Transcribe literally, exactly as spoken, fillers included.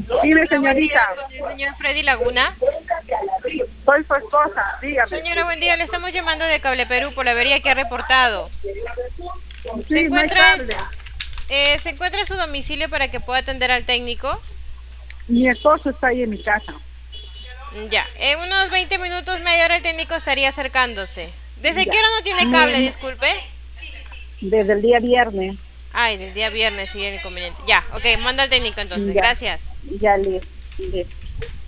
Dime, Hola, buen día, señorita. con el señor Freddy Laguna. Soy su esposa, dígame. Señora, buen día, le estamos llamando de Cable Perú por la avería que ha reportado. ¿Se Sí, no hay encuentra en, cable. eh, ¿se encuentra en su domicilio para que pueda atender al técnico? Mi esposo está ahí en mi casa. Ya, en unos veinte minutos, media hora, el técnico estaría acercándose. ¿Desde qué Ya. hora no tiene cable, Me- disculpe? desde el día viernes. Ay, del día viernes, sí, el inconveniente. Ya, ok, manda al técnico entonces, Ya, gracias. ya le, le